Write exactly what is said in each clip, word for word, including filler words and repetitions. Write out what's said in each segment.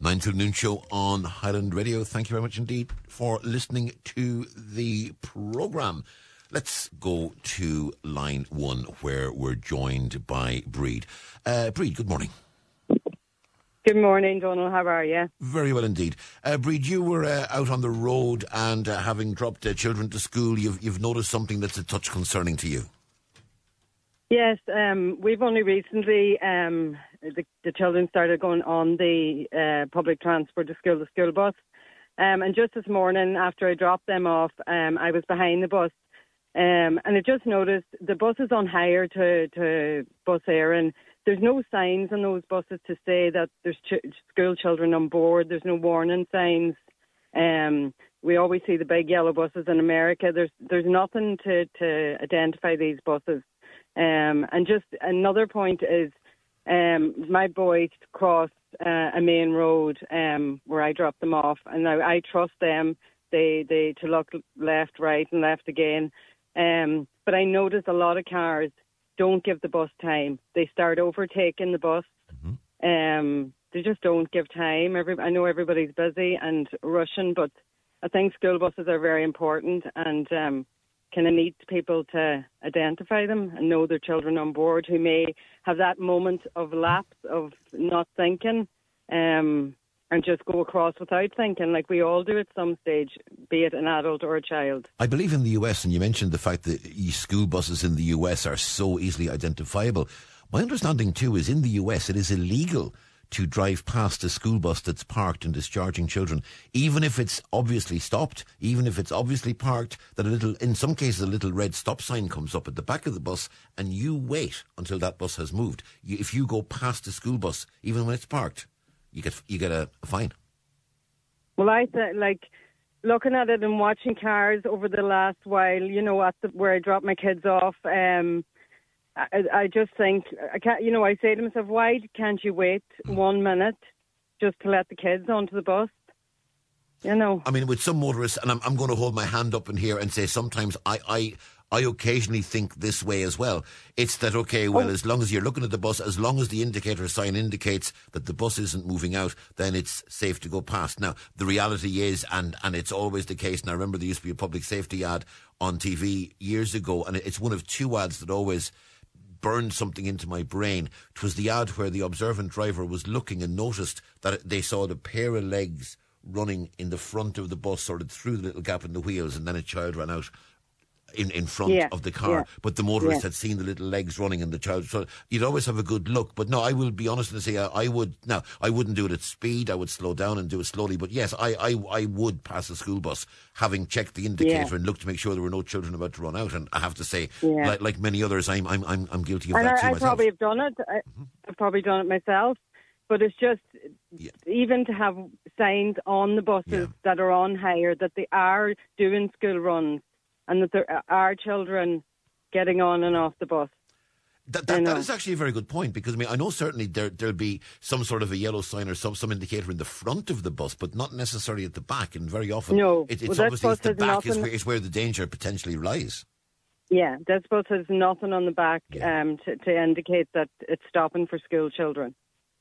nine till noon show on Highland Radio. Thank you very much indeed for listening to the programme. Let's go to line one where we're joined by Breed. Uh, Breed, good morning. Good morning, Donald. How are you? Very well indeed. Uh, Breed, you were uh, out on the road and uh, having dropped uh, children to school, you've, you've noticed something that's a touch concerning to you. Yes, um, we've only recently, um, the, the children started going on the uh, public transport to school, the school bus. Um, and just this morning, after I dropped them off, um, I was behind the bus. Um, and I just noticed the bus is on hire to, to Bus Éireann. There's no signs on those buses to say that there's ch- school children on board. There's no warning signs. Um, we always see the big yellow buses in America. There's there's nothing to, to identify these buses. Um, and just another point is um, my boys crossed uh, a main road um, where I dropped them off. And now I trust them they, they to look left, right and left again. Um, but I notice a lot of cars don't give the bus time. They start overtaking the bus. Mm-hmm. Um, they just don't give time. Every, I know everybody's busy and rushing, but I think school buses are very important and um, kind of need people to identify them and know their children on board who may have that moment of lapse of not thinking um, and just go across without thinking, like we all do at some stage, be it an adult or a child. I believe in the U S, and you mentioned the fact that school buses in the U S are so easily identifiable. My understanding too is in the U S it is illegal to drive past a school bus that's parked and discharging children, even if it's obviously stopped, even if it's obviously parked, that a little, in some cases, a little red stop sign comes up at the back of the bus and you wait until that bus has moved. You, if you go past a school bus, even when it's parked, you get you get a, a fine. Well, I th- like looking at it and watching cars over the last while, you know, at the, where I drop my kids off, um, I, I just think, I can't, you know, I say to myself, why can't you wait mm. one minute just to let the kids onto the bus? You know. I mean, with some motorists, and I'm, I'm going to hold my hand up in here and say sometimes I, I, I occasionally think this way as well. It's that, okay, well, oh. as long as you're looking at the bus, as long as the indicator sign indicates that the bus isn't moving out, then it's safe to go past. Now, the reality is, and, and it's always the case, and I remember there used to be a public safety ad on T V years ago, and it's one of two ads that always burned something into my brain. It was the ad where the observant driver was looking and noticed that they saw the pair of legs running in the front of the bus or through the little gap in the wheels, and then a child ran out in, in front yeah, of the car. Yeah, but the motorist yeah. had seen the little legs running and the child. So you'd always have a good look. But no, I will be honest and say I, I would, now, I wouldn't do it at speed. I would slow down and do it slowly. But yes, I, I, I would pass a school bus having checked the indicator yeah. and looked to make sure there were no children about to run out. And I have to say, yeah. like, like many others, I'm, I'm, I'm, I'm guilty of and that I, too I myself. probably have done it. I, mm-hmm. I've probably done it myself. But it's just, yeah. even to have signs on the buses yeah. that are on hire, that they are doing school runs and that there are children getting on and off the bus. That, that, that is actually a very good point, because I mean, I know certainly there, there'll be some sort of a yellow sign or some, some indicator in the front of the bus, but not necessarily at the back. And very often, no. it, it's well, obviously it's the back is where, is where the danger potentially lies. Yeah, that bus has nothing on the back yeah. um, to, to indicate that it's stopping for school children.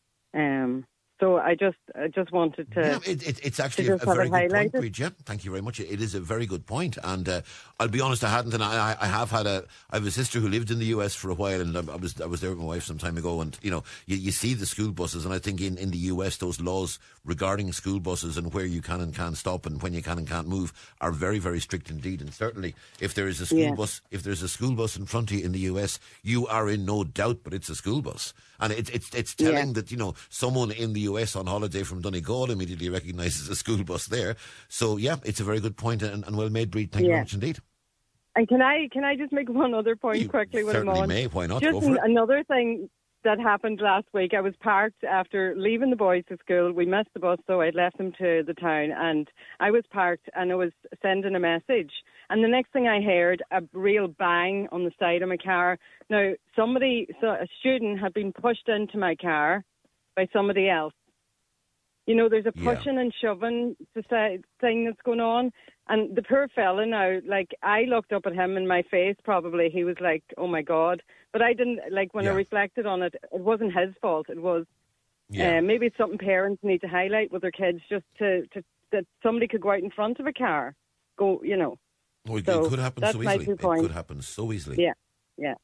Um, so I just I just wanted to... Yeah, it, it, it's actually a, a very good point, Breed. Yeah, thank you very much. It is a very good point. And uh, I'll be honest, I hadn't, and I, I have had a... I have a sister who lived in the U S for a while, and I was I was there with my wife some time ago, and, you know, you, you see the school buses, and I think in, in the U S those laws regarding school buses and where you can and can't stop and when you can and can't move are very, very strict indeed. And certainly, if there is a school yeah. bus, if there's a school bus in front of you in the U S, you are in no doubt, but it's a school bus. And it, it's it's telling yeah. that, you know, someone in the U S on holiday from Donegal immediately recognises a school bus there. So, yeah, it's a very good point and, and well made, Breed. Thank yeah. you very much indeed. And can I can I just make one other point you quickly? Certainly when may. Why not? Just Go for it. Another thing that happened last week. I was parked after leaving the boys to school. We missed the bus, so I'd left them to the town, and I was parked and I was sending a message. And the next thing I heard, a real bang on the side of my car. Now, somebody, so a student had been pushed into my car by somebody else. You know, there's a pushing yeah. and shoving thing that's going on. And the poor fella now, like, I looked up at him in my face, probably. He was like, oh, my God. But I didn't, like, when yeah. I reflected on it, it wasn't his fault. It was Yeah. Uh, maybe it's something parents need to highlight with their kids, just to, to that somebody could go out in front of a car, go, you know. Well, it, so it could happen that's so my easily. two It points. could happen so easily. Yeah, yeah.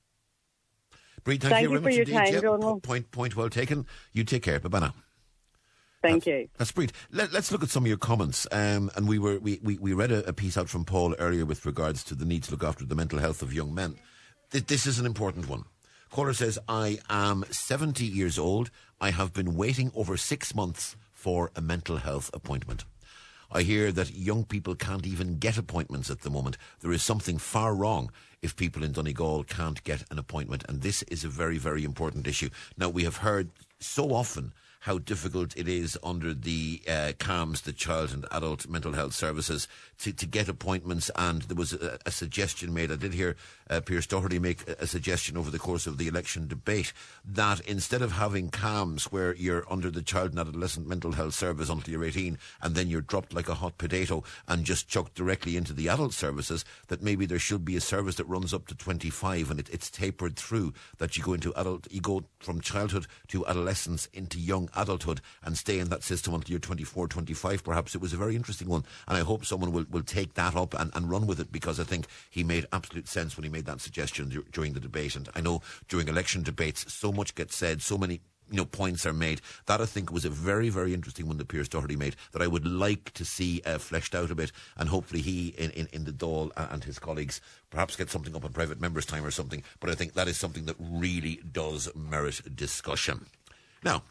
Bree, thank, Thank you very you for much your indeed. time, Yeah, Donald. point, point well taken. You take care. Bye-bye now. Thank that's, you. That's brilliant. Let, let's look at some of your comments. Um, and we were we, we, we read a, a piece out from Paul earlier with regards to the need to look after the mental health of young men. Th- this is an important one. Caller says, I am seventy years old. I have been waiting over six months for a mental health appointment. I hear that young people can't even get appointments at the moment. There is something far wrong if people in Donegal can't get an appointment. And this is a very, very important issue. Now, we have heard so often how difficult it is under the uh, C A M S, the Child and Adult Mental Health Services, to, to get appointments. And there was a, a suggestion made, I did hear uh, Pierce Doherty make a, a suggestion over the course of the election debate, that instead of having C A M S where you're under the Child and Adolescent Mental Health Service until you're eighteen and then you're dropped like a hot potato and just chucked directly into the adult services, that maybe there should be a service that runs up to twenty-five and it, it's tapered through, that you go into adult, you go from childhood to adolescence into young adulthood and stay in that system until you're twenty-four, twenty-five perhaps. It was a very interesting one, and I hope someone will, will take that up and, and run with it, because I think he made absolute sense when he made that suggestion d- during the debate. And I know during election debates so much gets said, so many you know points are made. That I think was a very, very interesting one that Pierce Doherty made, that I would like to see uh, fleshed out a bit, and hopefully he in, in, in the Dáil and his colleagues perhaps get something up on private members' time or something. But I think that is something that really does merit discussion. Now,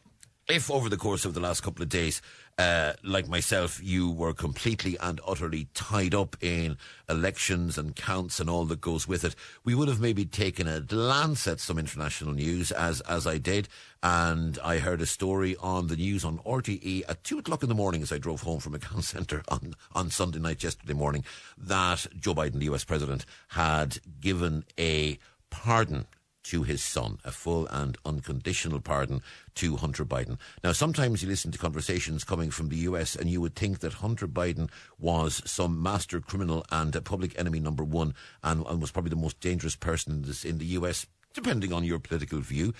if over the course of the last couple of days, uh, like myself, you were completely and utterly tied up in elections and counts and all that goes with it, we would have maybe taken a glance at some international news, as as I did. And I heard a story on the news on R T E at two o'clock in the morning as I drove home from a Account Centre on, on Sunday night yesterday morning, that Joe Biden, the U S President, had given a pardon to his son, a full and unconditional pardon to Hunter Biden. Now, sometimes you listen to conversations coming from the U S and you would think that Hunter Biden was some master criminal and a public enemy number one, and, and was probably the most dangerous person in, this, in the U S, depending on your political view.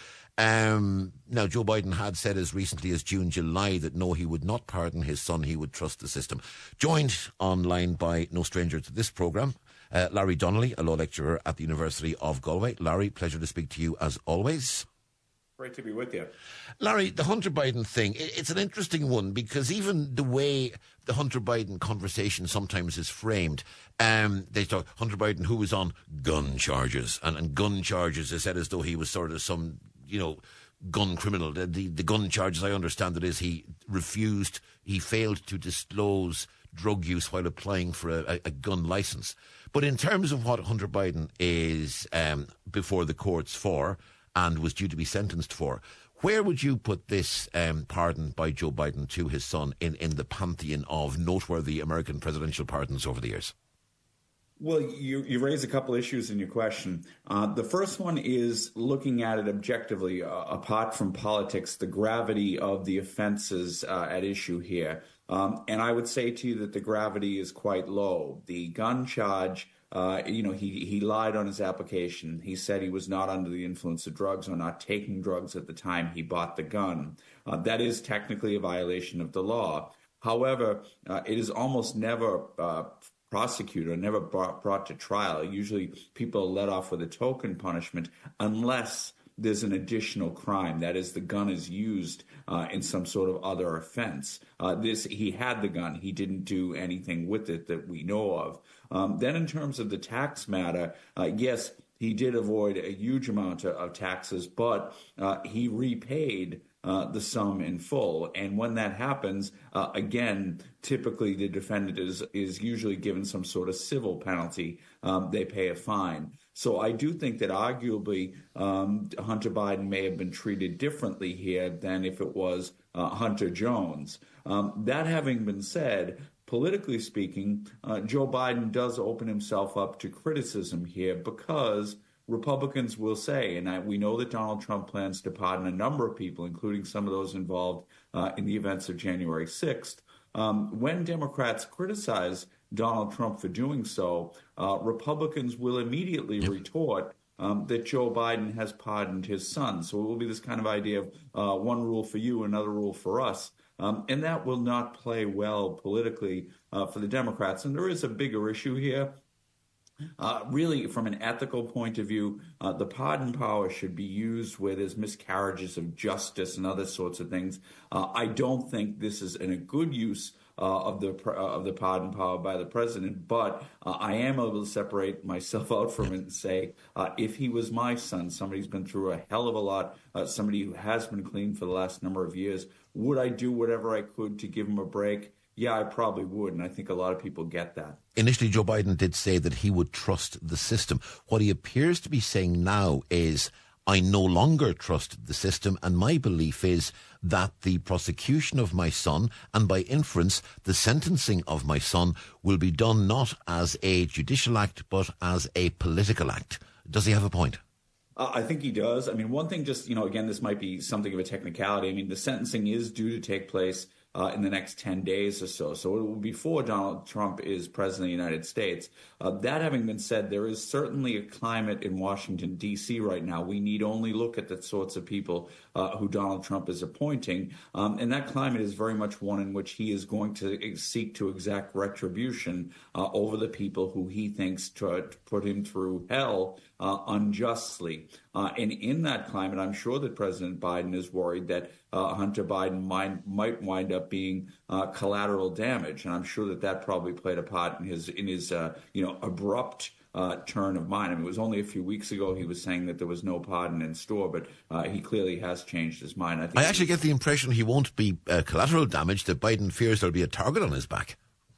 Um, now, Joe Biden had said as recently as June, July, that no, he would not pardon his son, he would trust the system. Joined online by no stranger to this programme, Uh, Larry Donnelly, a law lecturer at the University of Galway. Larry, pleasure to speak to you as always. Great to be with you. Larry, the Hunter Biden thing, it's an interesting one, because even the way the Hunter Biden conversation sometimes is framed, um, they talk Hunter Biden, who was on gun charges, and, and gun charges is said as though he was sort of some, you know, gun criminal. The, the, the gun charges, I understand it is, he refused, he failed to disclose drug use while applying for a, a gun license. But in terms of what Hunter Biden is um, before the courts for and was due to be sentenced for, where would you put this um, pardon by Joe Biden to his son in, in the pantheon of noteworthy American presidential pardons over the years? Well, you, you raise a couple issues in your question. Uh, the first one is looking at it objectively, uh, apart from politics, the gravity of the offenses uh, at issue here. Um, and I would say to you that the gravity is quite low. The gun charge, uh, you know, he, he lied on his application. He said he was not under the influence of drugs or not taking drugs at the time he bought the gun. Uh, that is technically a violation of the law. However, uh, it is almost never uh, prosecuted, never brought, brought to trial. Usually people are let off with a token punishment unless there's an additional crime. That is, the gun is used uh, in some sort of other offense. Uh, this, he had the gun. He didn't do anything with it that we know of. Um, then in terms of the tax matter, uh, yes, he did avoid a huge amount of, of taxes, but uh, he repaid uh, the sum in full. And when that happens, uh, again, typically the defendant is, is usually given some sort of civil penalty. Um, they pay a fine. So I do think that arguably um, Hunter Biden may have been treated differently here than if it was uh, Hunter Jones. Um, that having been said, politically speaking, uh, Joe Biden does open himself up to criticism here, because Republicans will say, and I, we know that Donald Trump plans to pardon a number of people, including some of those involved uh, in the events of January sixth. Um, when Democrats criticize Donald Trump for doing so, uh, Republicans will immediately yep. retort um, that Joe Biden has pardoned his son. So it will be this kind of idea of uh, one rule for you, another rule for us. Um, and that will not play well politically uh, for the Democrats. And there is a bigger issue here. Uh, really, from an ethical point of view, uh, the pardon power should be used where there's miscarriages of justice and other sorts of things. Uh, I don't think this is in a good use uh, of the uh, of the pardon power by the president, but uh, I am able to separate myself out from it and say, uh, if he was my son, somebody who's been through a hell of a lot, uh, somebody who has been clean for the last number of years, would I do whatever I could to give him a break? Yeah, I probably would, and I think a lot of people get that. Initially, Joe Biden did say that he would trust the system. What he appears to be saying now is, I no longer trust the system, and my belief is that the prosecution of my son, and by inference, the sentencing of my son, will be done not as a judicial act, but as a political act. Does he have a point? Uh, I think he does. I mean, one thing just, you know, again, this might be something of a technicality. I mean, the sentencing is due to take place Uh, in the next ten days or so. So it will be before Donald Trump is president of the United States. Uh, that having been said, there is certainly a climate in Washington, D C right now. We need only look at the sorts of people uh, who Donald Trump is appointing. Um, and that climate is very much one in which he is going to seek to exact retribution uh, over the people who he thinks to, to put him through hell uh, unjustly. Uh, and in that climate, I'm sure that President Biden is worried that uh, Hunter Biden might, might wind up being uh, collateral damage, and I'm sure that that probably played a part in his in his uh, you know abrupt uh, turn of mind. I mean, it was only a few weeks ago he was saying that there was no pardon in store, but uh, he clearly has changed his mind. I, think I actually get the impression he won't be uh, collateral damage. That Biden fears there'll be a target on his back.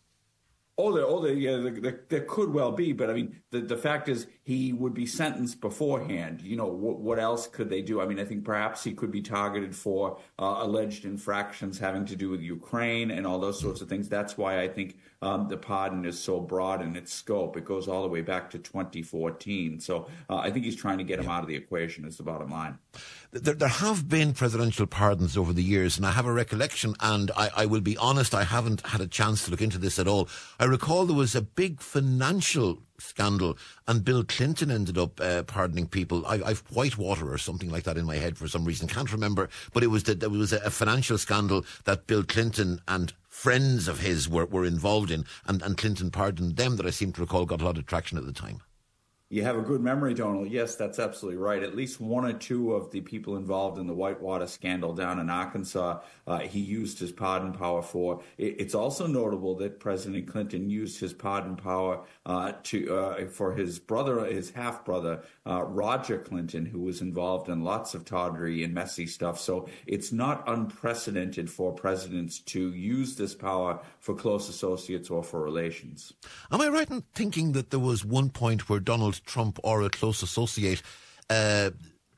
Oh, there, oh, there, yeah, there, there, there could well be, but I mean, the, the fact is he would be sentenced beforehand. You know, what, what else could they do? I mean, I think perhaps he could be targeted for uh, alleged infractions having to do with Ukraine and all those sorts of things. That's why I think um, the pardon is so broad in its scope. It goes all the way back to twenty fourteen. So uh, I think he's trying to get him out of the equation is the bottom line. There, there have been presidential pardons over the years, and I have a recollection, and I, I will be honest, I haven't had a chance to look into this at all. I recall there was a big financial scandal, and Bill Clinton ended up uh, pardoning people. I, I've Whitewater or something like that in my head for some reason. Can't remember, but it was that there was a, a financial scandal that Bill Clinton and friends of his were, were involved in, and, and Clinton pardoned them, that I seem to recall got a lot of traction at the time. You have a good memory, Donald. Yes, that's absolutely right. At least one or two of the people involved in the Whitewater scandal down in Arkansas, uh, he used his pardon power for. It's also notable that President Clinton used his pardon power uh, to uh, for his brother, his half-brother, uh, Roger Clinton, who was involved in lots of tawdry and messy stuff. So it's not unprecedented for presidents to use this power for close associates or for relations. Am I right in thinking that there was one point where Donald Trump or a close associate uh,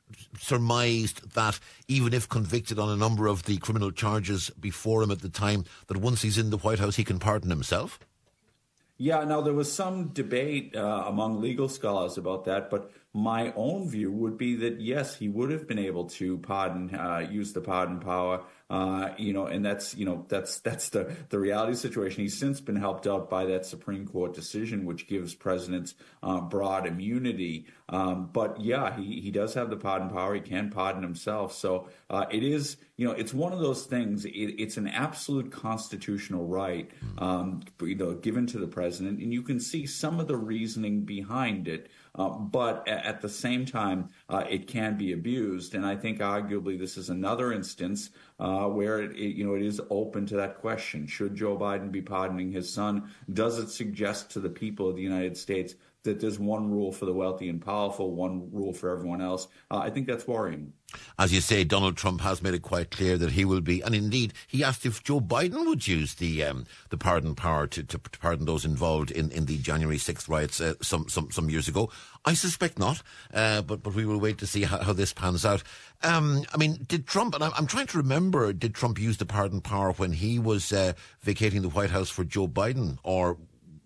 surmised that even if convicted on a number of the criminal charges before him at the time, that once he's in the White House he can pardon himself? Yeah, now there was some debate uh, among legal scholars about that, but my own view would be that, yes, he would have been able to pardon, uh, use the pardon power, uh, you know, and that's, you know, that's that's the, the reality of the situation. He's since been helped out by that Supreme Court decision, which gives presidents uh, broad immunity. Um, but, yeah, he, he does have the pardon power. He can pardon himself. So uh, it is, you know, it's one of those things. It, it's an absolute constitutional right, um, you know, given to the president. And you can see some of the reasoning behind it. Uh, but at the same time, uh, it can be abused, and I think arguably this is another instance uh, where it, it, you know, it is open to that question: should Joe Biden be pardoning his son? Does it suggest to the people of the United States that there's one rule for the wealthy and powerful, one rule for everyone else? Uh, I think that's worrying. As you say, Donald Trump has made it quite clear that he will be, and indeed he asked if Joe Biden would use the um, the pardon power to, to pardon those involved in, in the January sixth riots uh, some, some some years ago. I suspect not, uh, but but we will wait to see how, how this pans out. Um, I mean, did Trump, and I'm, I'm trying to remember, did Trump use the pardon power when he was uh, vacating the White House for Joe Biden? Or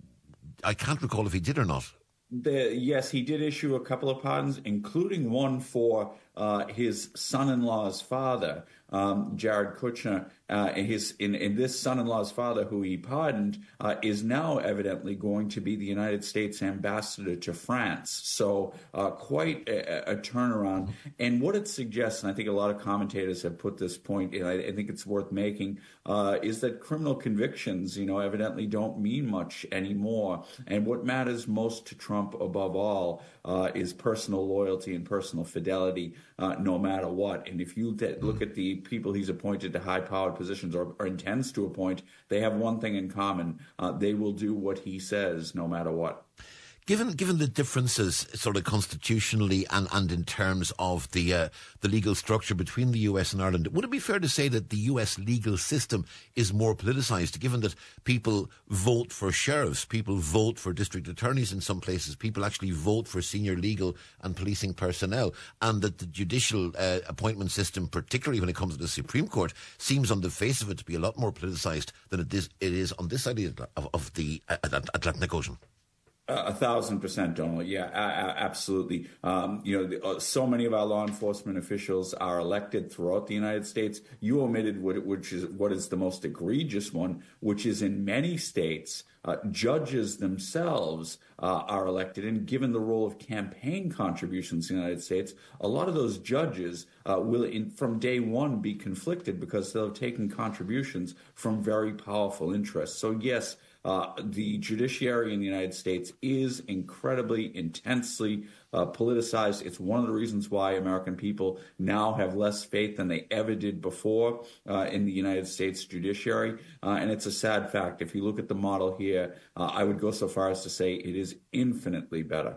I can't recall if he did or not. The, yes, he did issue a couple of pardons, including one for uh, his son-in-law's father. um, Jared Kushner, uh, and his in, in this son-in-law's father, who he pardoned, uh, is now evidently going to be the United States ambassador to France. So uh, quite a, a turnaround. And what it suggests, and I think a lot of commentators have put this point, and I, I think it's worth making, uh, is that criminal convictions, you know, evidently don't mean much anymore. And what matters most to Trump above all uh, is personal loyalty and personal fidelity, uh, no matter what. And if you look at the people he's appointed to high-powered positions or, or intends to appoint, they have one thing in common. Uh, they will do what he says no matter what. Given given the differences sort of constitutionally and, and in terms of the uh, the legal structure between the U S and Ireland, would it be fair to say that the U S legal system is more politicised, given that people vote for sheriffs, people vote for district attorneys in some places, people actually vote for senior legal and policing personnel, and that the judicial uh, appointment system, particularly when it comes to the Supreme Court, seems on the face of it to be a lot more politicised than it is, it is on this side of, of the uh, Atlantic Ocean? Uh, a thousand percent, Donald. Yeah, a- a- absolutely. Um, you know, the, uh, so many of our law enforcement officials are elected throughout the United States. You omitted what, which is what is the most egregious one, which is in many states, uh, judges themselves uh, are elected. And given the role of campaign contributions in the United States, a lot of those judges uh, will, in, from day one, be conflicted because they'll have taken contributions from very powerful interests. So yes. Uh, the judiciary in the United States is incredibly, intensely uh, politicized. It's one of the reasons why American people now have less faith than they ever did before uh, in the United States judiciary. Uh, and it's a sad fact. If you look at the model here, uh, I would go so far as to say it is infinitely better.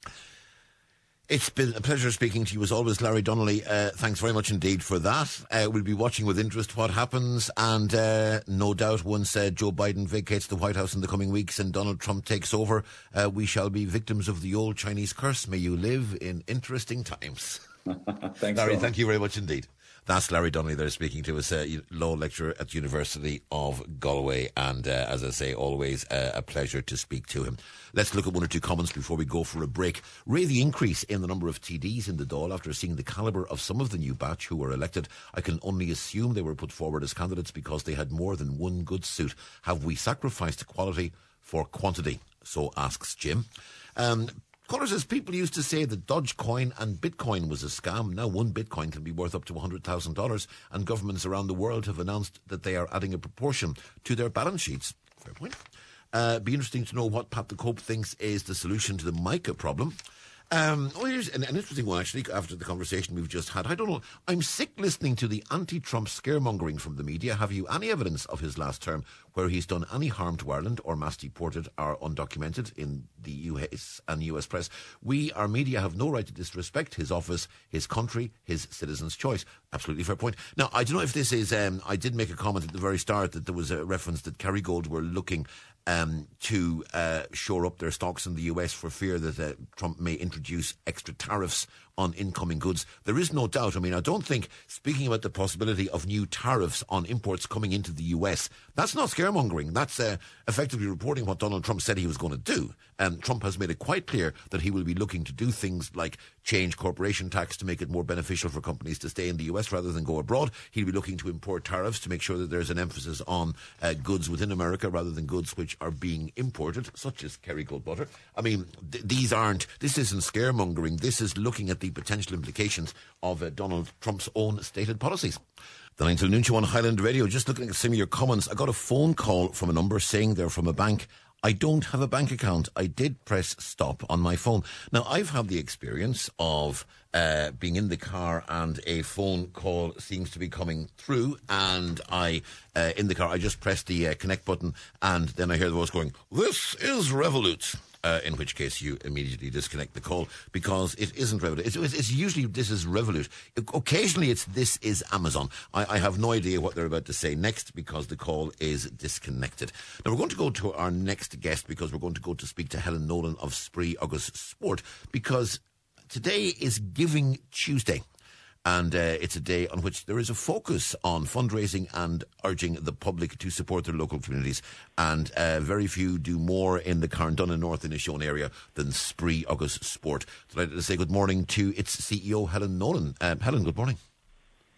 It's been a pleasure speaking to you as always, Larry Donnelly. Uh, thanks very much indeed for that. Uh, we'll be watching with interest what happens, and uh, no doubt once uh, Joe Biden vacates the White House in the coming weeks and Donald Trump takes over, uh, we shall be victims of the old Chinese curse. May you live in interesting times. Thanks, Larry, Ron. thank you very much indeed. That's Larry Donnelly there speaking to us, uh, law lecturer at the University of Galway, and uh, as I say, always uh, a pleasure to speak to him. Let's look at one or two comments before we go for a break. Ray, the increase in the number of T Ds in the Dáil after seeing the calibre of some of the new batch who were elected, I can only assume they were put forward as candidates because they had more than one good suit. Have we sacrificed quality for quantity? So asks Jim. Um, Caller says people used to say that Dogecoin and Bitcoin was a scam. Now one Bitcoin can be worth up to one hundred thousand dollars, and governments around the world have announced that they are adding a proportion to their balance sheets. Fair point. Uh, be interesting to know what Pat the Cope thinks is the solution to the mica problem. Um, oh, here's an, an interesting one, actually, after the conversation we've just had. I don't know. I'm sick listening to the anti-Trump scaremongering from the media. Have you any evidence of his last term where he's done any harm to Ireland or mass deported or undocumented in the U S and U S press? We, our media, have no right to disrespect his office, his country, his citizens' choice. Absolutely fair point. Now, I don't know if this is... Um, I did make a comment at the very start that there was a reference that Kerrygold were looking... Um, to uh, shore up their stocks in the U S for fear that uh, Trump may introduce extra tariffs on incoming goods. There is no doubt. I mean, I don't think, speaking about the possibility of new tariffs on imports coming into the U S, that's not scaremongering. That's uh, effectively reporting what Donald Trump said he was going to do. And Trump has made it quite clear that he will be looking to do things like change corporation tax to make it more beneficial for companies to stay in the U S rather than go abroad. He'll be looking to import tariffs to make sure that there's an emphasis on uh, goods within America rather than goods which are being imported, such as Kerrygold butter. I mean, th- these aren't, this isn't scaremongering. This is looking at the potential implications of uh, Donald Trump's own stated policies. The nine till noon show on Highland Radio. Just looking at some of your comments, I got a phone call from a number saying they're from a bank. I don't have a bank account. I did press stop on my phone. Now, I've had the experience of uh, being in the car and a phone call seems to be coming through, and I, uh, in the car, I just press the uh, connect button, and then I hear the voice going, "This is Revolut." Uh, in which case you immediately disconnect the call because it isn't Revolut. It's, it's, it's usually this is Revolut. Occasionally it's this is Amazon. I, I have no idea what they're about to say next because the call is disconnected. Now we're going to go to our next guest because we're going to go to speak to Helen Nolan of Spree Agus Sport because today is Giving Tuesday. And uh, it's a day on which there is a focus on fundraising and urging the public to support their local communities. And uh, very few do more in the Carndonagh North Inishowen area than Spree Agus Sport. So I'd like to say good morning to its C E O, Helen Nolan. Um, Helen, good morning.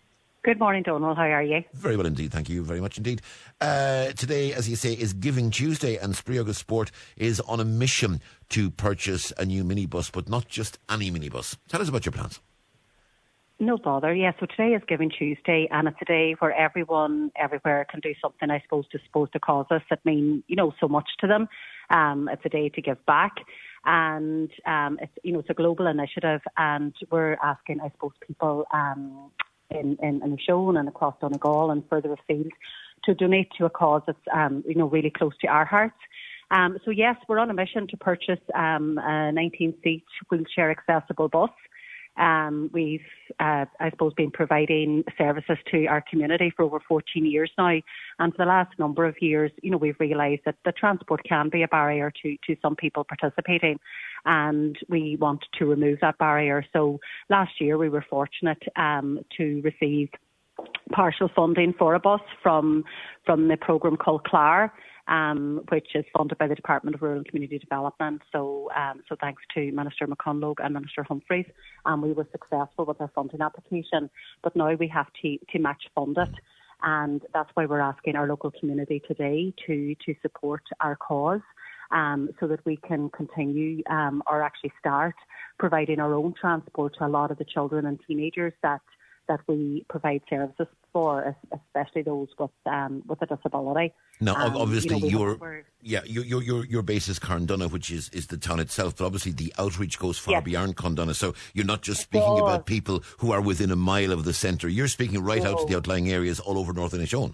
Good morning, Donald. How are you? Very well indeed. Thank you very much indeed. Uh, today, as you say, is Giving Tuesday, and Spree Agus Sport is on a mission to purchase a new minibus, but not just any minibus. Tell us about your plans. No bother. Yeah, so today is Giving Tuesday, and it's a day where everyone, everywhere can do something, I suppose, to support the causes that mean, you know, so much to them. Um, it's a day to give back. And, um, it's, you know, it's a global initiative, and we're asking, I suppose, people um, in, in, in Shown and across Donegal and further afield to donate to a cause that's, um, you know, really close to our hearts. Um, so, yes, we're on a mission to purchase um, a nineteen-seat wheelchair accessible bus. Um, we've, uh, I suppose, been providing services to our community for over fourteen years now. And for the last number of years, you know, we've realised that the transport can be a barrier to, to some people participating. And we want to remove that barrier. So last year we were fortunate um, to receive partial funding for a bus from, from the programme called C L A R. Um, which is funded by the Department of Rural and Community Development. So um, so thanks to Minister McConlogue and Minister Humphreys, um, we were successful with our funding application. But now we have to, to match fund it. And that's why we're asking our local community today to, to support our cause, um, so that we can continue um, or actually start providing our own transport to a lot of the children and teenagers that that we provide services for, especially those with um, with a disability. Now, um, obviously, you know, your yeah, your your your your base is Carndonagh, which is, is the town itself. But obviously, the outreach goes far yes. beyond Carndonagh. So you're not just speaking about people who are within a mile of the centre. You're speaking right oh. out to the outlying areas all over North Inishowen.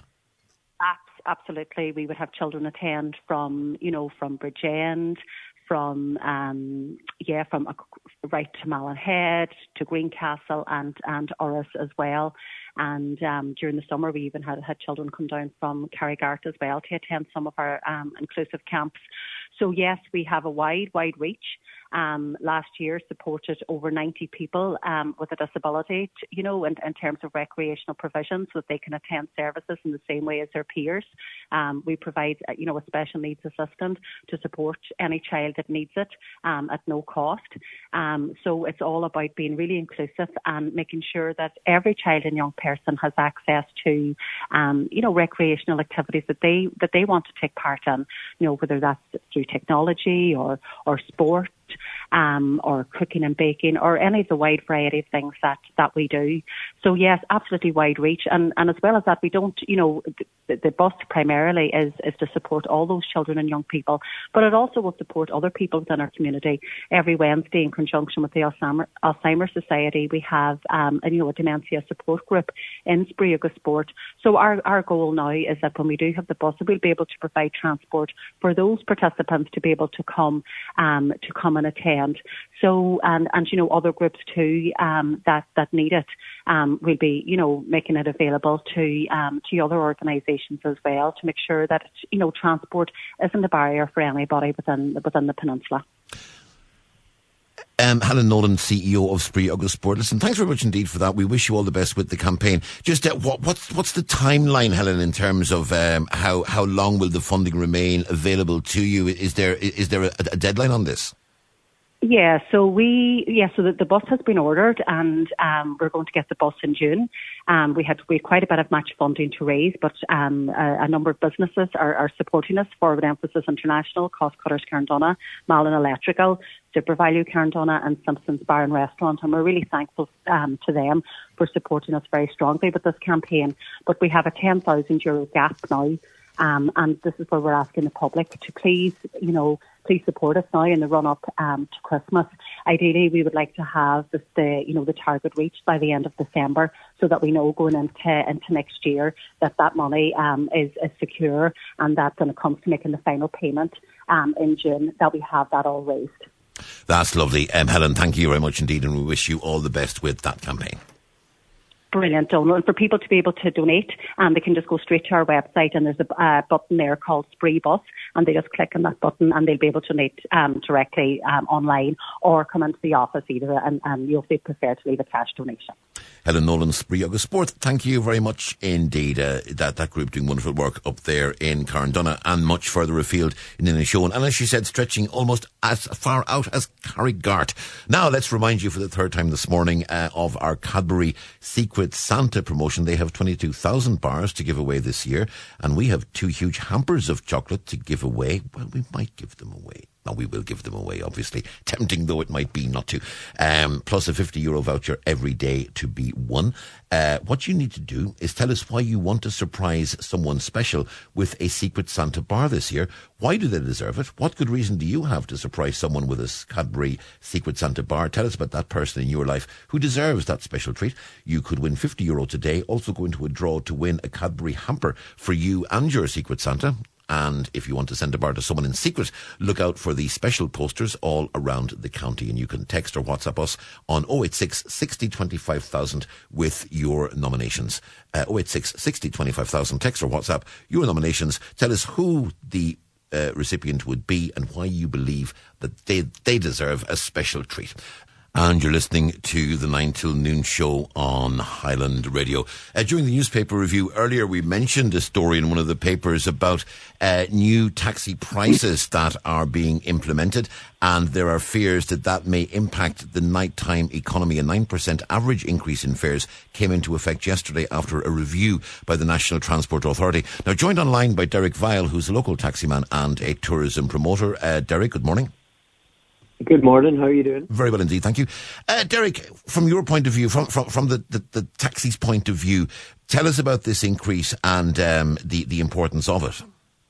Absolutely, we would have children attend from you know from Bridgend, from um, yeah, from uh, right to Mallinhead to Greencastle and and Orris as well. And um, during the summer, we even had had children come down from Carrigart as well to attend some of our um, inclusive camps. So yes, we have a wide, wide reach. Um, last year supported over ninety people um, with a disability, to, you know, in, in terms of recreational provision so that they can attend services in the same way as their peers. Um, we provide, uh, you know, a special needs assistant to support any child that needs it um, at no cost. Um, so it's all about being really inclusive and making sure that every child and young person has access to, um, you know, recreational activities that they that they want to take part in, you know, whether that's through technology or, or sport. Um, or cooking and baking, or any of the wide variety of things that, that we do. So yes, absolutely wide reach. And, and as well as that, we don't, you know, the, the bus primarily is, is to support all those children and young people, but it also will support other people within our community. Every Wednesday, in conjunction with the Alzheimer, Alzheimer's Society, we have, um, a, you know, a dementia support group in Spree Agus Sport. So our, our goal now is that when we do have the bus, we'll be able to provide transport for those participants to be able to come, um, to come and attend. So, and, and, you know, other groups too, um, that, that need it, um, will be, you know, making it available to, um, to other organisations as well to make sure that, you know, transport isn't a barrier for anybody within, within the peninsula. Um, Helen Nolan, C E O of Spree Agus Sport. Listen, thanks very much indeed for that. We wish you all the best with the campaign. Just uh, what, what's what's the timeline, Helen, in terms of um, how how long will the funding remain available to you? Is there is there a, a deadline on this? Yeah, so we yeah, so the, the bus has been ordered, and um, we're going to get the bus in June. Um, we had we had quite a bit of match funding to raise, but um, a, a number of businesses are, are supporting us. Forward Emphasis International, Cost Cutters Carndonagh, Malin Electrical, SuperValue Carndonagh, and Simpson's Bar and Restaurant, and we're really thankful um, to them for supporting us very strongly with this campaign. But we have a ten thousand euro gap now. Um, and this is where we're asking the public to please, you know, please support us now in the run-up um, to Christmas. Ideally, we would like to have this, the, you know, the target reached by the end of December, so that we know going into into next year that that money um, is, is secure, and that when it comes to making the final payment um, in June, that we have that all raised. That's lovely. Um, Helen, thank you very much indeed, and we wish you all the best with that campaign. Brilliant, Donald. And for people to be able to donate, um, they can just go straight to our website, and there's a uh, button there called Spree Bus, and they just click on that button and they'll be able to donate um, directly um, online, or come into the office either, and, and you'll be prepared to leave a cash donation. Helen Nolan, Spree Agus Sport, thank you very much indeed. Uh, that, that group doing wonderful work up there in Carndonagh and much further afield in Inishowen. And as she said, stretching almost as far out as Carrigart. Now, let's remind you for the third time this morning uh, of our Cadbury Secret Santa promotion. They have twenty-two thousand bars to give away this year, and we have two huge hampers of chocolate to give away. Well, we might give them away. No, we will give them away, obviously. Tempting though it might be not to. Um, plus a fifty euro voucher every day to be won. Uh, what you need to do is tell us why you want to surprise someone special with a Secret Santa bar this year. Why do they deserve it? What good reason do you have to surprise someone with a Cadbury Secret Santa bar? Tell us about that person in your life who deserves that special treat. You could win fifty euro today. Also go into a draw to win a Cadbury hamper for you and your Secret Santa. And if you want to send a bar to someone in secret, look out for the special posters all around the county. And you can text or WhatsApp us on oh eight six, sixty, twenty-five thousand with your nominations. Uh, oh eight six, sixty, twenty-five thousand. Text or WhatsApp your nominations. Tell us who the uh, recipient would be and why you believe that they, they deserve a special treat. And you're listening to the nine till noon show on Highland Radio. Uh, during the newspaper review earlier, we mentioned a story in one of the papers about uh, new taxi prices that are being implemented, and there are fears that that may impact the nighttime economy. A nine percent average increase in fares came into effect yesterday after a review by the National Transport Authority. Now, joined online by Derek Vile, who's a local taximan and a tourism promoter. Uh, Derek, good morning. Good morning. How are you doing? Very well indeed, thank you. Uh, Derek, from your point of view, from from, from the, the, the taxi's point of view, tell us about this increase and um, the, the importance of it.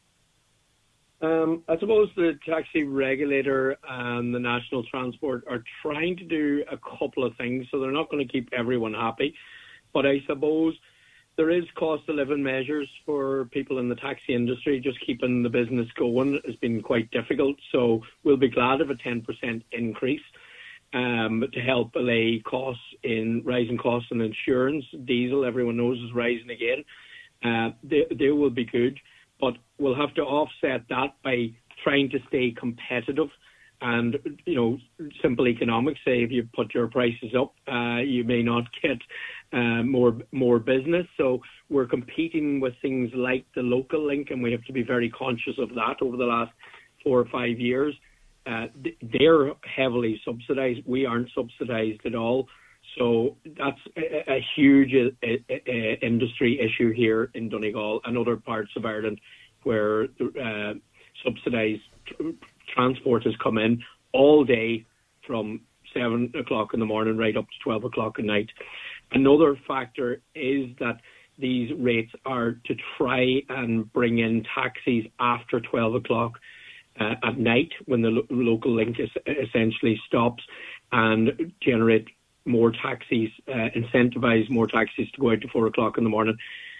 Um, I suppose the taxi regulator and the National Transport are trying to do a couple of things, so they're not going to keep everyone happy. But I suppose there is cost of living measures for people in the taxi industry. Just keeping the business going has been quite difficult. So we'll be glad of a ten percent increase um, to help allay costs in rising costs in insurance. Diesel, everyone knows, is rising again. Uh, they, they will be good, but we'll have to offset that by trying to stay competitive. And, you know, simple economics say if you put your prices up, uh, you may not get uh, more more business. So we're competing with things like the local link, and we have to be very conscious of that over the last four or five years. Uh, they're heavily subsidised. We aren't subsidised at all. So that's a, a huge uh, uh, industry issue here in Donegal and other parts of Ireland where uh, subsidised transport has come in all day from seven o'clock in the morning right up to twelve o'clock at night. Another factor is that these rates are to try and bring in taxis after twelve o'clock uh, at night when the lo- local link is essentially stops, and generate more taxis, uh, incentivise more taxis to go out to four o'clock in the morning.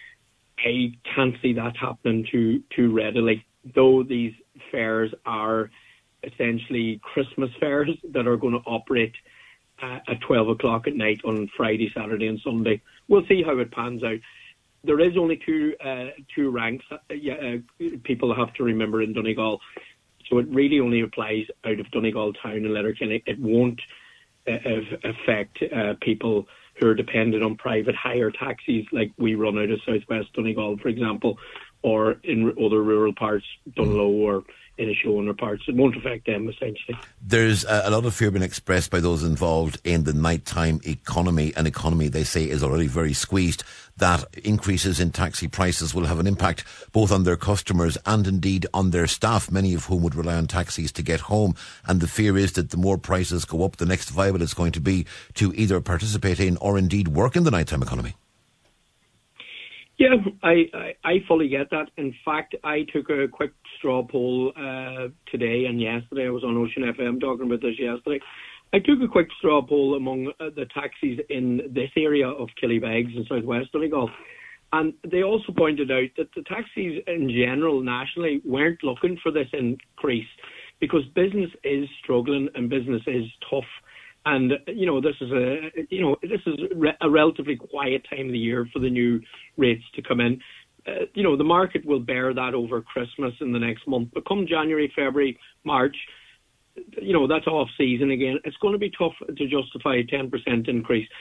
I can't see that happening too too readily, though these fares are essentially Christmas fares that are going to operate uh, at twelve o'clock at night on Friday, Saturday and Sunday. We'll see how it pans out. There is only two uh, two ranks uh, uh, people have to remember in Donegal, so it really only applies out of Donegal town and Letterkenny. It won't uh, affect uh, people who are dependent on private hire taxis like we run out of Southwest Donegal, for example, or in other rural parts, Dunlow or Inishowen or parts. It won't affect them, essentially. There's a lot of fear being expressed by those involved in the nighttime economy, an economy they say is already very squeezed, that increases in taxi prices will have an impact both on their customers and indeed on their staff, many of whom would rely on taxis to get home. And the fear is that the more prices go up, the next viable it's going to be to either participate in or indeed work in the nighttime economy. Yeah, I, I, I fully get that. In fact, I took a quick straw poll uh, today and yesterday. I was on Ocean F M talking about this yesterday. I took a quick straw poll among uh, the taxis in this area of Killybegs in Southwest Donegal. And they also pointed out that the taxis in general nationally weren't looking for this increase because business is struggling and business is tough. And, you know, this is a, you know, this is a relatively quiet time of the year for the new rates to come in. Uh, you know, the market will bear that over Christmas in the next month. But come January, February, March, you know, that's off season again. It's going to be tough to justify a ten percent increase.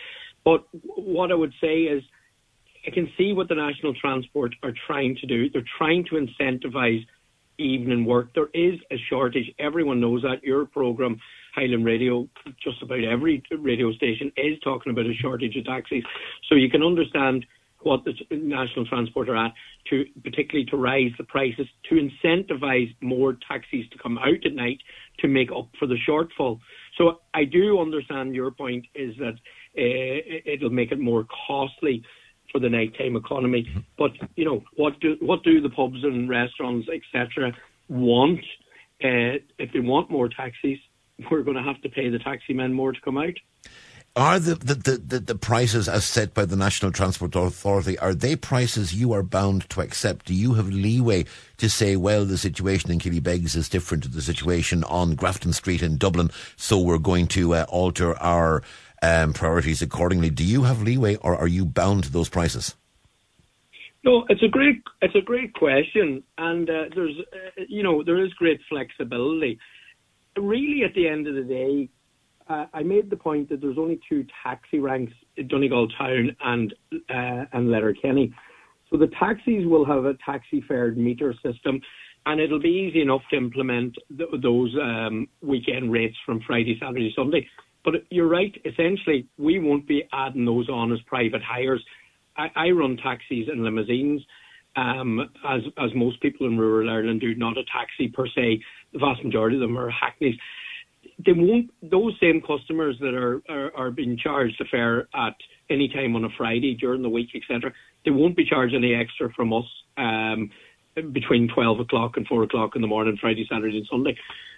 But what I would say is I can see what the National Transport are trying to do. They're trying to incentivise evening work. There is a shortage. Everyone knows that. Your programme, Highland Radio, just about every radio station is talking about a shortage of taxis. So you can understand what the National Transport are at, to particularly to rise the prices, to incentivise more taxis to come out at night to make up for the shortfall. So I do understand your point is that uh, it'll make it more costly for the nighttime economy. But, you know, what do what do the pubs and restaurants, et cetera, want? Uh, if they want more taxis, we're going to have to pay the taxi men more to come out. Are the, the, the, the prices as set by the National Transport Authority, are they prices you are bound to accept? Do you have leeway to say, well, the situation in Killybegs is different to the situation on Grafton Street in Dublin, so we're going to uh, alter our um, priorities accordingly? Do you have leeway, or are you bound to those prices? No, it's a great it's a great question, and uh, there's uh, you know there is great flexibility. Really, at the end of the day, Uh, I made the point that there's only two taxi ranks in Donegal Town and uh, and Letterkenny. So the taxis will have a taxi fared meter system, and it'll be easy enough to implement th- those um, weekend rates from Friday, Saturday, Sunday. But you're right, essentially, we won't be adding those on as private hires. I, I run taxis and limousines, um, as as most people in rural Ireland do, not a taxi per se. The vast majority of them are hackneys. They won't, those same customers that are, are, are being charged a fare at any time on a Friday during the week, et cetera, they won't be charged any extra from us um, between twelve o'clock and four o'clock in the morning, Friday, Saturday and Sunday.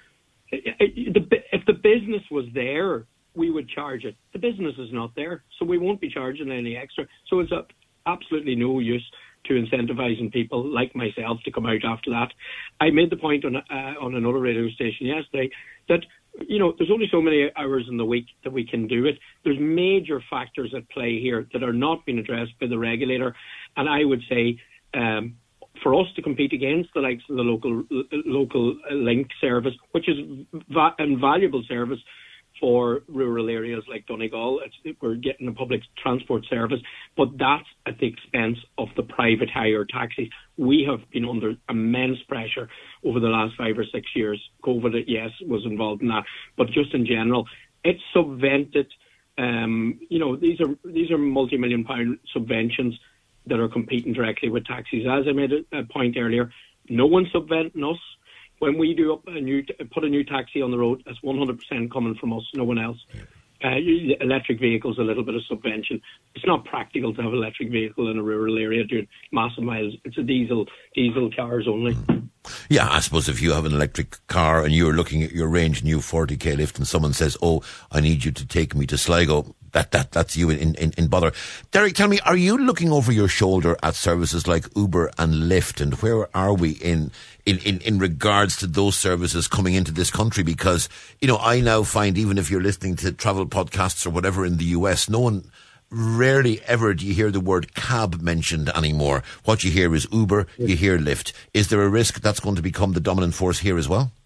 If the business was there, we would charge it. The business is not there, so we won't be charging any extra. So it's a, absolutely no use to incentivising people like myself to come out after that. I made the point on uh, on another radio station yesterday that, you know, there's only so many hours in the week that we can do it. There's major factors at play here that are not being addressed by the regulator. And I would say um, for us to compete against the likes of the local local link service, which is va- an invaluable service for rural areas like Donegal, it's, we're getting a public transport service, but that's at the expense of the private hire taxis. We have been under immense pressure over the last five or six years. COVID, yes, was involved in that, but just in general, it's subvented. Um, you know, these are these are multi-million pound subventions that are competing directly with taxis. As I made a, a point earlier, no one's subventing us. When we do up a new, put a new taxi on the road, that's one hundred percent coming from us, no one else. Uh, electric vehicles, a little bit of subvention. It's not practical to have an electric vehicle in a rural area doing massive miles. It's a diesel, diesel cars only. Yeah, I suppose if you have an electric car and you're looking at your range and you have forty k lift and someone says, oh, I need you to take me to Sligo, that, that that's you in, in, in bother. Derek, tell me, are you looking over your shoulder at services like Uber and Lyft, and where are we in, in, in, in regards to those services coming into this country? Because, you know, I now find, even if you're listening to travel podcasts or whatever in the U S, no one... Rarely ever do you hear the word cab mentioned anymore. What you hear is Uber, you hear Lyft. Is there a risk that's going to become the dominant force here as well?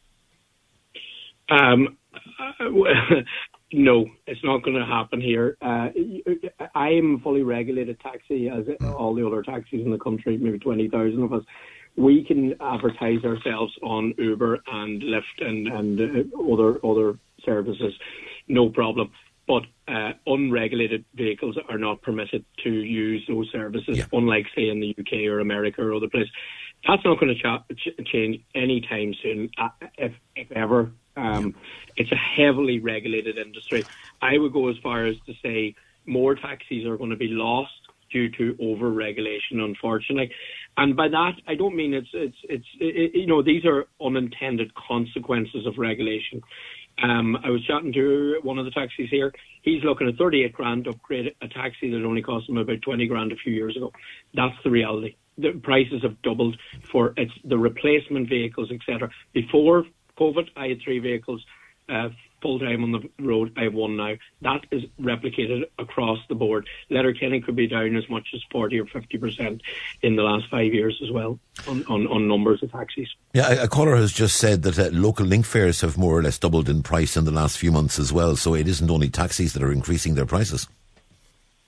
Um, uh, no, it's not going to happen here. Uh, I am a fully regulated taxi, as all the other taxis in the country, maybe twenty thousand of us. We can advertise ourselves on Uber and Lyft and, and uh, other other services, no problem. But uh, unregulated vehicles are not permitted to use those services, yeah. unlike, say, in the U K or America or other places. That's not going to ch- ch- change anytime soon, uh, if, if ever. Um, it's a heavily regulated industry. I would go as far as to say more taxis are going to be lost due to over-regulation, unfortunately. And by that, I don't mean it's, it's, it's it, you know, these are unintended consequences of regulation. Um, I was chatting to one of the taxis here. He's looking at thirty-eight grand to upgrade a taxi that only cost him about twenty grand a few years ago. That's the reality. The prices have doubled for it's the replacement vehicles, et cetera. Before COVID, I had three vehicles uh, full-time on the road. I have one now. That is replicated across the board. Letterkenny could be down as much as forty or fifty percent in the last five years as well on, on, on numbers of taxis. Yeah, a, a caller has just said that uh, local link fares have more or less doubled in price in the last few months as well. So it isn't only taxis that are increasing their prices.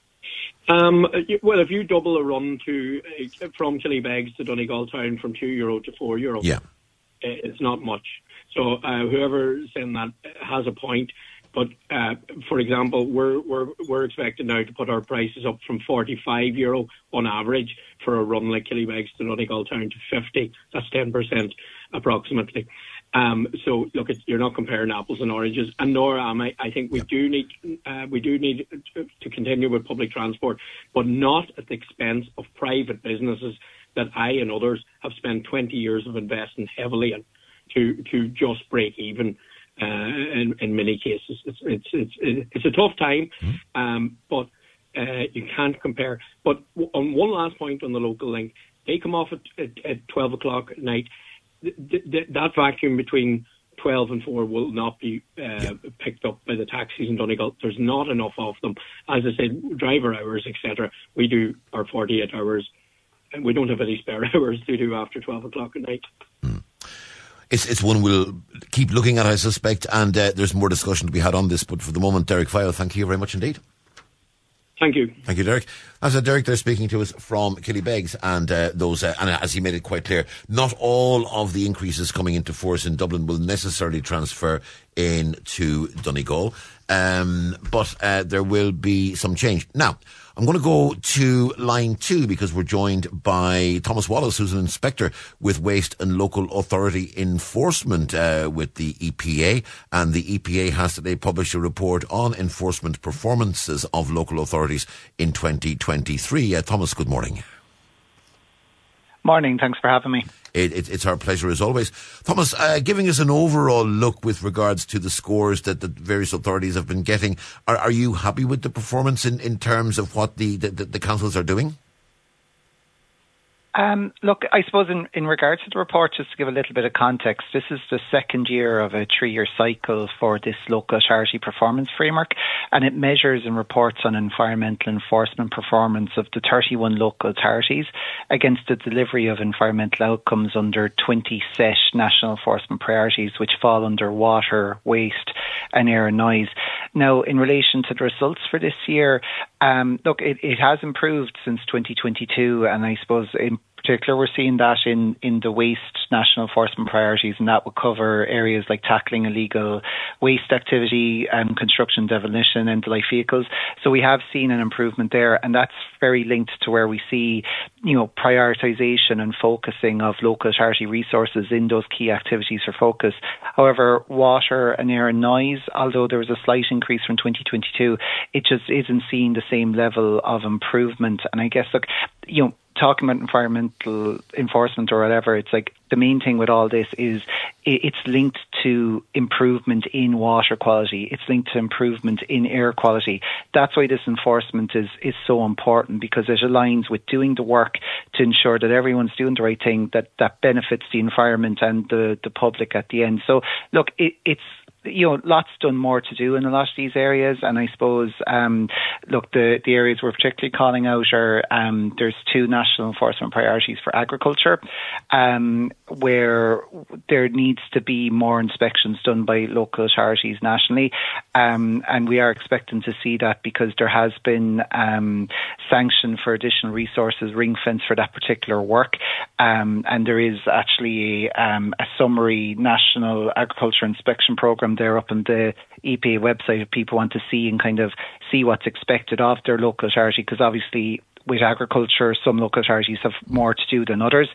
Um, well, if you double a run to uh, from Killybegs to Donegal Town from two euro to four euro, yeah, it's not much. So uh, whoever's saying that has a point. But uh, for example, we're we're we're expected now to put our prices up from forty-five euro on average for a run like Killybegs to Donegal Town to fifty. That's ten percent approximately. Um, so look, it's, you're not comparing apples and oranges, and nor am I. I think we yep. do need uh, we do need to, to continue with public transport, but not at the expense of private businesses that I and others have spent twenty years of investing heavily in to to just break even. Uh, in, in many cases, it's it's it's it's a tough time, mm-hmm. um, but uh, you can't compare. But on one last point on the local link, they come off at, at, at twelve o'clock at night. Th- th- that vacuum between twelve and four will not be uh, yeah. picked up by the taxis in Donegal. There's not enough of them. As I said, driver hours, et cetera. We do our forty-eight hours, and we don't have any spare hours to do after twelve o'clock at night. Mm. It's it's one we'll keep looking at, I suspect, and uh, there's more discussion to be had on this. But for the moment, Derek File, thank you very much indeed. Thank you. Thank you, Derek. As uh, Derek, they're speaking to us from Killybegs, and uh, those, uh, and as he made it quite clear, not all of the increases coming into force in Dublin will necessarily transfer into Donegal, um, but uh, there will be some change. Now, I'm going to go to line two because we're joined by Thomas Wallace, who's an inspector with Waste and Local Authority Enforcement uh, with the E P A. And the E P A has today published a report on enforcement performances of local authorities in twenty twenty-three. Uh, Thomas, good morning. Morning, thanks for having me. It, it, it's our pleasure as always. Thomas, uh, giving us an overall look with regards to the scores that the various authorities have been getting, are, are you happy with the performance in, in terms of what the, the, the councils are doing? Um, look, I suppose in, in regards to the report, just to give a little bit of context, this is the second year of a three-year cycle for this local authority performance framework, and it measures and reports on environmental enforcement performance of the thirty-one local authorities against the delivery of environmental outcomes under twenty set national enforcement priorities, which fall under water, waste and air and noise. Now, in relation to the results for this year, um, look, it, it has improved since twenty twenty-two, and I suppose in particular we're seeing that in, in the waste national enforcement priorities, and that would cover areas like tackling illegal waste activity and construction, demolition and life vehicles. So we have seen an improvement there, and that's very linked to where we see, you know, prioritisation and focusing of local authority resources in those key activities for focus. However, water and air and noise, although there was a slight increase from twenty twenty-two, it just isn't seeing the same level of improvement. And I guess, look, you know, talking about environmental enforcement or whatever, it's like the main thing with all this is it's linked to improvement in water quality. It's linked to improvement in air quality. That's why this enforcement is, is so important, because it aligns with doing the work to ensure that everyone's doing the right thing, that, that benefits the environment and the, the public at the end. So, look, it, it's, you know, lots done more to do in a lot of these areas, and I suppose, um, look, the, the areas we're particularly calling out are um, there's two national enforcement priorities for agriculture, um, where there needs to be more inspections done by local authorities nationally, um, and we are expecting to see that because there has been um, sanction for additional resources ring fence for that particular work, um, and there is actually a, um, a summary national agriculture inspection programme there up on the E P A website if people want to see and kind of see what's expected of their local authority, because obviously with agriculture some local authorities have more to do than others.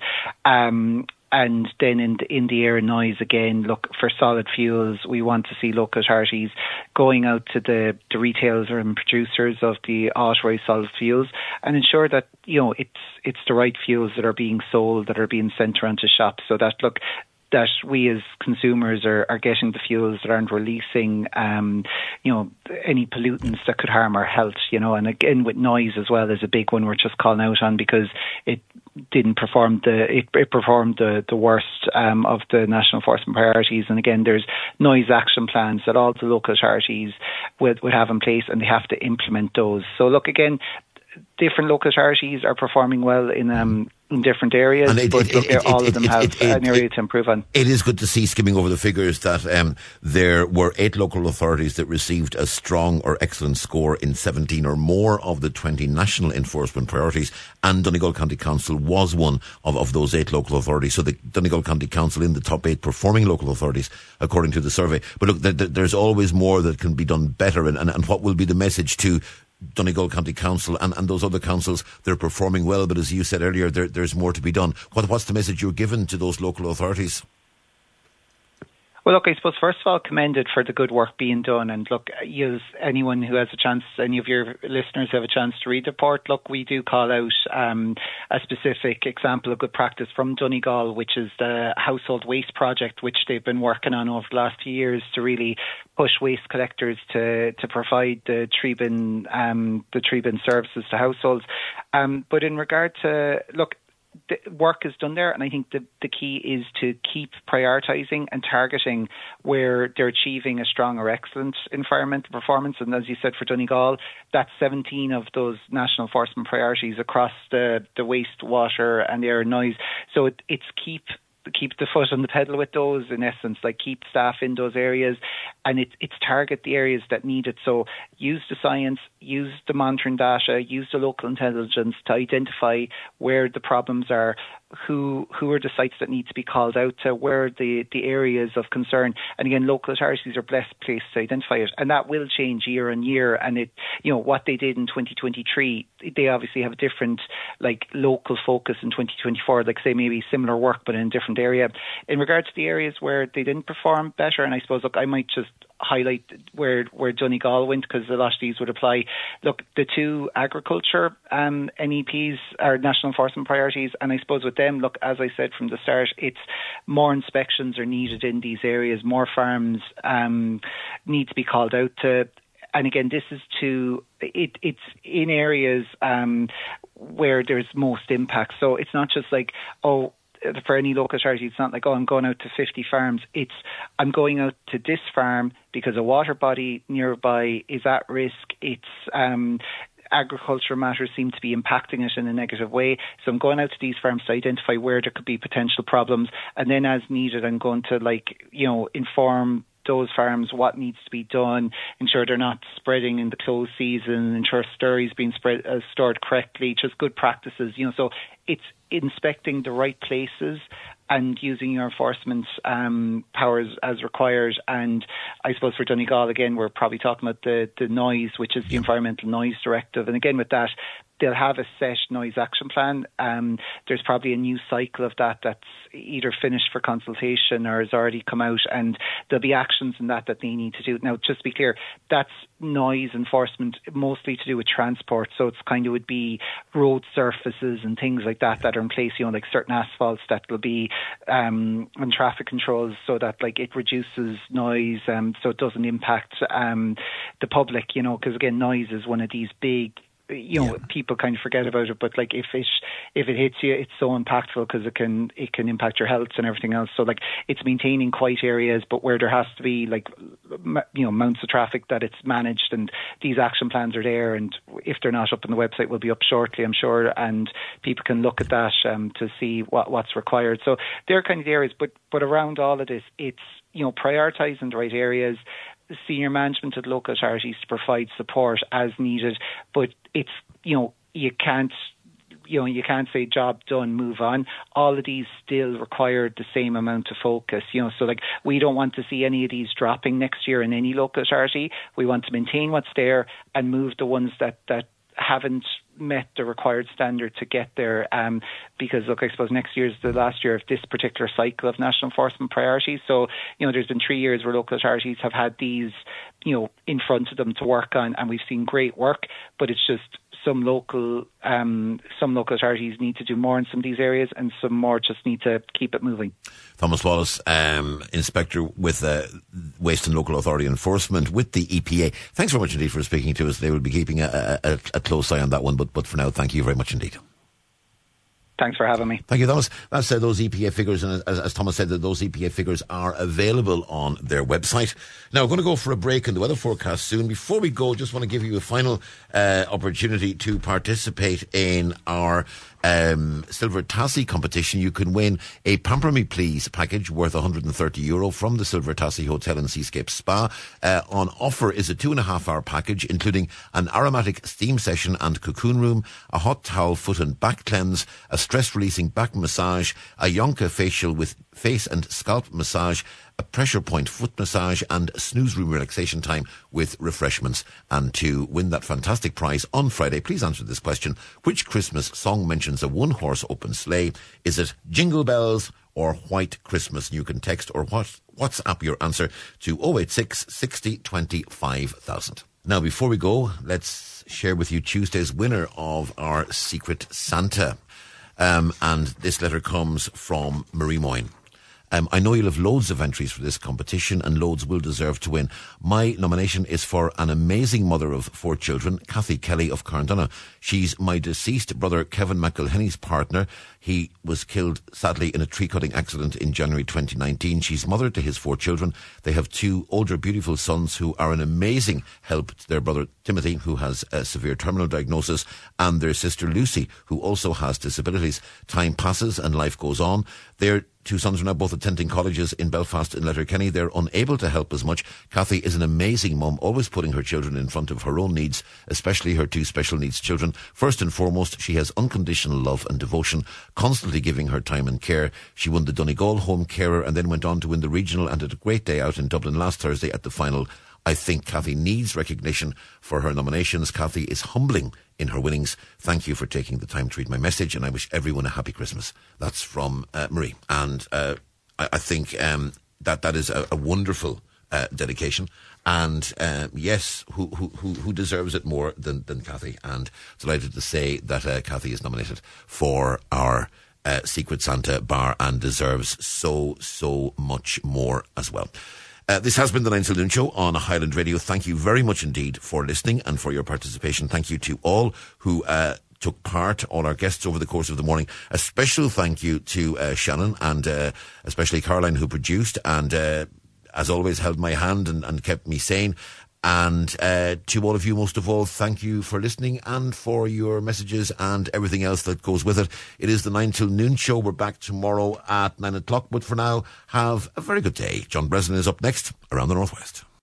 Um, and then in the, in the air and noise, again, look, for solid fuels, we want to see local authorities going out to the, the retailers and producers of the authorised solid fuels and ensure that, you know, it's it's the right fuels that are being sold, that are being sent around to shops, so that, look, that we as consumers are, are getting the fuels that aren't releasing, um, you know, any pollutants that could harm our health, you know. And again, with noise as well is a big one we're just calling out on, because it didn't perform the, it, it performed the, the worst um, of the national enforcement priorities. And again, there's noise action plans that all the local authorities would, would have in place, and they have to implement those. So look, again, different local charities are performing well in um, in different areas, and it, but it, look, it, all it, of them it, have it, it, an area it, to improve on. It is good to see, skimming over the figures, that um, there were eight local authorities that received a strong or excellent score in seventeen or more of the twenty national enforcement priorities, and Donegal County Council was one of, of those eight local authorities. So the Donegal County Council in the top eight performing local authorities, according to the survey. But look, there, there's always more that can be done better, and, and, and what will be the message to Donegal County Council and, and those other councils? They're performing well, but as you said earlier, there, there's more to be done. What, what's the message you're given to those local authorities? Well, look, I suppose first of all, commended for the good work being done. And look, use anyone who has a chance, any of your listeners have a chance to read the report. Look, we do call out um, a specific example of good practice from Donegal, which is the household waste project, which they've been working on over the last few years to really push waste collectors to to provide the tree bin um, the tree bin services to households. Um, but in regard to look. The work is done there, and I think the, the key is to keep prioritising and targeting where they're achieving a strong or excellent environmental performance. And as you said, for Donegal, that's seventeen of those national enforcement priorities across the, the wastewater and air and noise. So it, it's keep keep the foot on the pedal with those, in essence, like keep staff in those areas, and it, it's target the areas that need it. So use the science, use the monitoring data, use the local intelligence to identify where the problems are, who who are the sites that need to be called out to, where are the, the areas of concern. And again, local authorities are best placed to identify it, and that will change year on year. And it, you know, what they did in twenty twenty-three, they obviously have a different like local focus in twenty twenty-four, like say maybe similar work but in a different area. In regards to the areas where they didn't perform better, and I suppose, look, I might just highlight where where Donegal went, because a lot of these would apply. Look, the two agriculture um, N E Ps are national enforcement priorities, and I suppose with them, look, as I said from the start, it's more inspections are needed in these areas, more farms um, need to be called out to. And again, this is to, it, it's in areas um, where there's most impact. So it's not just like, oh, for any local charity, it's not like, oh, I'm going out to fifty farms. It's, I'm going out to this farm because a water body nearby is at risk. It's, um, agriculture matters seem to be impacting it in a negative way. So I'm going out to these farms to identify where there could be potential problems. And then as needed, I'm going to, like, you know, inform those farms what needs to be done, ensure they're not spreading in the closed season, ensure slurry is being spread, uh, stored correctly, just good practices, you know. So it's inspecting the right places and using your enforcement um, powers as required. And I suppose for Donegal, again, we're probably talking about the, the noise, which is the Environmental Noise Directive. And again, with that, they'll have a set noise action plan. Um, there's probably a new cycle of that that's either finished for consultation or has already come out, and there'll be actions in that that they need to do. Now, just to be clear, that's noise enforcement mostly to do with transport. So it's kind of would be road surfaces and things like that that are in place, you know, like certain asphalts that will be um, and traffic controls so that like it reduces noise, um, so it doesn't impact um, the public, you know, because again, noise is one of these big, you know, yeah. people kind of forget about it, but like if it if it hits you, it's so impactful because it can it can impact your health and everything else. So like it's maintaining quiet areas, but where there has to be like, you know, amounts of traffic, that it's managed, and these action plans are there. And if they're not up on the website, will be up shortly, I'm sure, and people can look at that um, to see what what's required. So they're kind of the areas, but but around all of this, it's, you know, prioritising the right areas, senior management at local charities to provide support as needed. But it's, you know, you can't, you know, you can't say job done, move on. All of these still require the same amount of focus, you know. So like, we don't want to see any of these dropping next year in any local charity. We want to maintain what's there and move the ones that, that haven't met the required standard to get there, um, because look, I suppose next year is the last year of this particular cycle of national enforcement priorities. So, you know, there's been three years where local charities have had these, you know, in front of them to work on, and we've seen great work, but it's just some local um, some local charities need to do more in some of these areas, and some more just need to keep it moving. Thomas Wallace, um, Inspector with uh, Waste and Local Authority Enforcement with the E P A. Thanks very much indeed for speaking to us. They will be keeping a, a, a close eye on that one, but, but for now, thank you very much indeed. Thanks for having me. Thank you, Thomas. That's uh, those E P A figures, and as, as Thomas said, that those E P A figures are available on their website. Now, we're going to go for a break in the weather forecast soon. Before we go, just want to give you a final uh, opportunity to participate in our um, Silver Tassie competition. You can win a Pamper Me Please package worth one hundred thirty euro from the Silver Tassie Hotel and Seascape Spa. Uh, on offer is a two and a half hour package, including an aromatic steam session and cocoon room, a hot towel, foot and back cleanse, a stress-releasing back massage, a Yonka facial with face and scalp massage, a pressure point foot massage, and a snooze room relaxation time with refreshments. And to win that fantastic prize on Friday, please answer this question. Which Christmas song mentions a one-horse open sleigh? Is it Jingle Bells or White Christmas? You can text or what, WhatsApp your answer to oh eight six, sixty, twenty, five thousand. Now, before we go, let's share with you Tuesday's winner of our Secret Santa. Um, and this letter comes from Marie Moyne. Um, I know you'll have loads of entries for this competition and loads will deserve to win. My nomination is for an amazing mother of four children, Kathy Kelly of Carndonagh. She's my deceased brother Kevin McElhenney's partner. He was killed, sadly, in a tree-cutting accident in January twenty nineteen. She's mother to his four children. They have two older, beautiful sons who are an amazing help to their brother Timothy, who has a severe terminal diagnosis, and their sister Lucy, who also has disabilities. Time passes and life goes on. Their two sons are now both attending colleges in Belfast and Letterkenny. They're unable to help as much. Kathy is an amazing mum, always putting her children in front of her own needs, especially her two special needs children. First and foremost, she has unconditional love and devotion, constantly giving her time and care. She won the Donegal Home Carer and then went on to win the regional and had a great day out in Dublin last Thursday at the final. I think Kathy needs recognition for her nominations. Kathy is humbling in her winnings. Thank you for taking the time to read my message, and I wish everyone a happy Christmas. That's from uh, Marie. And uh, I, I think um, that that is a, a wonderful uh, dedication. And uh, yes, who, who who who deserves it more than, than Kathy? And delighted to say that uh, Kathy is nominated for our uh, Secret Santa bar and deserves so, so much more as well. Uh, this has been the Nine Till Noon Show on Highland Radio. Thank you very much indeed for listening and for your participation. Thank you to all who uh, took part, all our guests over the course of the morning. A special thank you to uh, Shannon and uh, especially Caroline, who produced and, uh, as always, held my hand and, and kept me sane. And uh, to all of you, most of all, thank you for listening and for your messages and everything else that goes with it. It is the Nine Till Noon Show. We're back tomorrow at nine o'clock. But for now, have a very good day. John Breslin is up next around the Northwest.